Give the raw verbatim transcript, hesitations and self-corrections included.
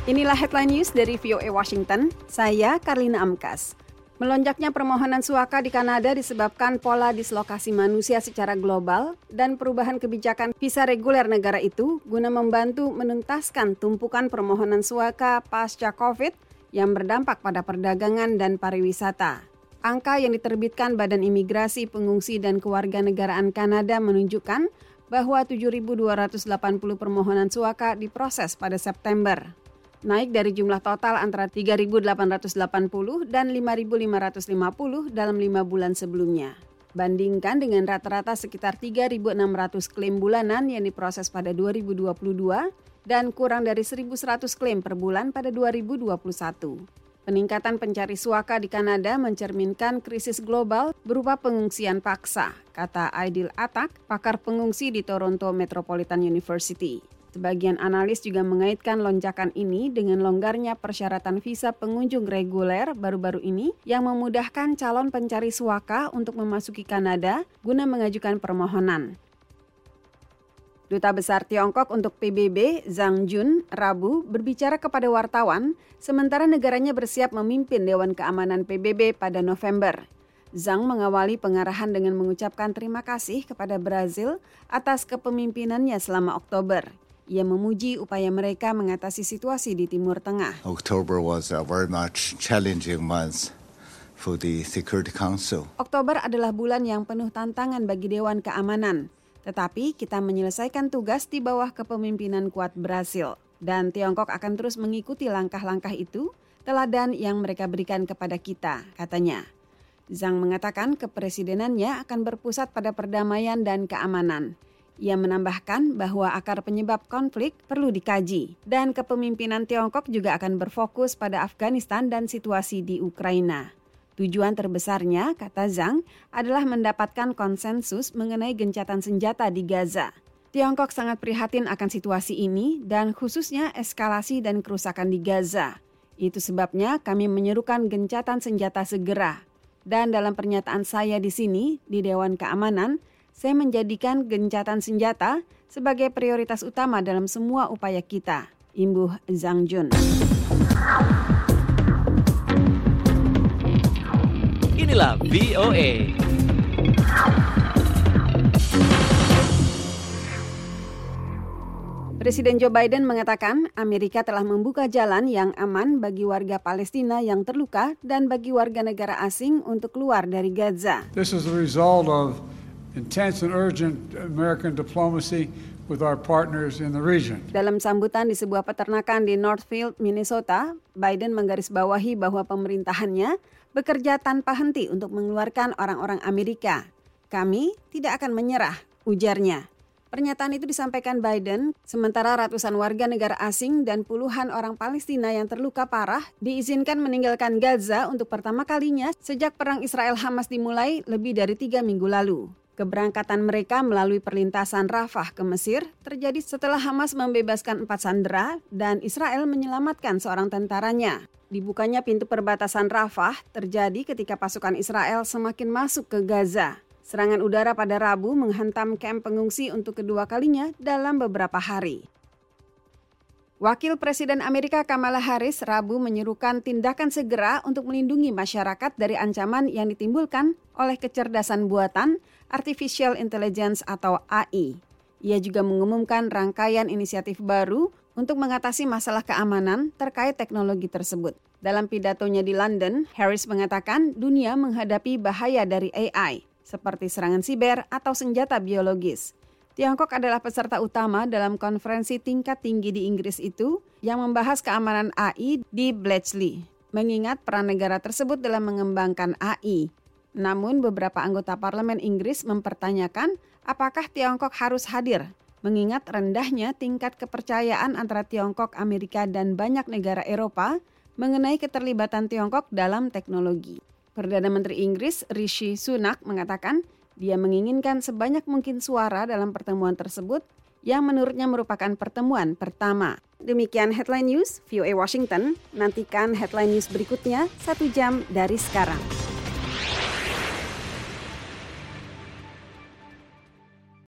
Inilah headline news dari V O A Washington, saya Karlina Amkas. Melonjaknya permohonan suaka di Kanada disebabkan pola dislokasi manusia secara global dan perubahan kebijakan visa reguler negara itu guna membantu menuntaskan tumpukan permohonan suaka pasca COVID yang berdampak pada perdagangan dan pariwisata. Angka yang diterbitkan Badan Imigrasi, Pengungsi dan Kewarganegaraan Kanada menunjukkan bahwa tujuh ribu dua ratus delapan puluh permohonan suaka diproses pada September. Naik dari jumlah total antara tiga ribu delapan ratus delapan puluh dan lima ribu lima ratus lima puluh dalam lima bulan sebelumnya. Bandingkan dengan rata-rata sekitar tiga ribu enam ratus klaim bulanan yang diproses pada dua ribu dua puluh dua dan kurang dari seribu seratus klaim per bulan pada dua ribu dua puluh satu. Peningkatan pencari suaka di Kanada mencerminkan krisis global berupa pengungsian paksa, kata Aidil Atak, pakar pengungsi di Toronto Metropolitan University. Sebagian analis juga mengaitkan lonjakan ini dengan longgarnya persyaratan visa pengunjung reguler baru-baru ini yang memudahkan calon pencari suaka untuk memasuki Kanada guna mengajukan permohonan. Duta Besar Tiongkok untuk P B B, Zhang Jun, Rabu berbicara kepada wartawan sementara negaranya bersiap memimpin Dewan Keamanan P B B pada November. Zhang mengawali pengarahan dengan mengucapkan terima kasih kepada Brazil atas kepemimpinannya selama Oktober. Ia memuji upaya mereka mengatasi situasi di Timur Tengah. October was a very much challenging month for the Security Council. Oktober adalah bulan yang penuh tantangan bagi Dewan Keamanan. Tetapi kita menyelesaikan tugas di bawah kepemimpinan kuat Brasil. Dan Tiongkok akan terus mengikuti langkah-langkah itu, teladan yang mereka berikan kepada kita, katanya. Zhang mengatakan kepresidenannya akan berpusat pada perdamaian dan keamanan. Ia menambahkan bahwa akar penyebab konflik perlu dikaji dan kepemimpinan Tiongkok juga akan berfokus pada Afghanistan dan situasi di Ukraina. Tujuan terbesarnya, kata Zhang, adalah mendapatkan konsensus mengenai gencatan senjata di Gaza. Tiongkok sangat prihatin akan situasi ini dan khususnya eskalasi dan kerusakan di Gaza. Itu sebabnya kami menyerukan gencatan senjata segera. Dan dalam pernyataan saya di sini, di Dewan Keamanan, saya menjadikan gencatan senjata sebagai prioritas utama dalam semua upaya kita, imbuh Zhang Jun. Inilah V O A. Presiden Joe Biden mengatakan Amerika telah membuka jalan yang aman bagi warga Palestina yang terluka dan bagi warga negara asing untuk keluar dari Gaza. This is the result of intense and urgent American diplomacy with our partners in the region. Dalam sambutan di sebuah peternakan di Northfield, Minnesota, Biden menggarisbawahi bahwa pemerintahannya bekerja tanpa henti untuk mengeluarkan orang-orang Amerika. Kami tidak akan menyerah, ujarnya. Pernyataan itu disampaikan Biden, sementara ratusan warga negara asing dan puluhan orang Palestina yang terluka parah diizinkan meninggalkan Gaza untuk pertama kalinya sejak perang Israel-Hamas dimulai lebih dari tiga minggu lalu. Keberangkatan mereka melalui perlintasan Rafah ke Mesir terjadi setelah Hamas membebaskan empat sandera dan Israel menyelamatkan seorang tentaranya. Dibukanya pintu perbatasan Rafah terjadi ketika pasukan Israel semakin masuk ke Gaza. Serangan udara pada Rabu menghantam kamp pengungsi untuk kedua kalinya dalam beberapa hari. Wakil Presiden Amerika Kamala Harris Rabu menyerukan tindakan segera untuk melindungi masyarakat dari ancaman yang ditimbulkan oleh kecerdasan buatan Artificial Intelligence atau A I. Ia juga mengumumkan rangkaian inisiatif baru untuk mengatasi masalah keamanan terkait teknologi tersebut. Dalam pidatonya di London, Harris mengatakan dunia menghadapi bahaya dari A I, seperti serangan siber atau senjata biologis. Tiongkok adalah peserta utama dalam konferensi tingkat tinggi di Inggris itu yang membahas keamanan A I di Bletchley, mengingat peran negara tersebut dalam mengembangkan A I. Namun beberapa anggota parlemen Inggris mempertanyakan apakah Tiongkok harus hadir, mengingat rendahnya tingkat kepercayaan antara Tiongkok, Amerika, dan banyak negara Eropa mengenai keterlibatan Tiongkok dalam teknologi. Perdana Menteri Inggris Rishi Sunak mengatakan dia menginginkan sebanyak mungkin suara dalam pertemuan tersebut yang menurutnya merupakan pertemuan pertama. Demikian Headline News, V O A Washington. Nantikan Headline News berikutnya satu jam dari sekarang.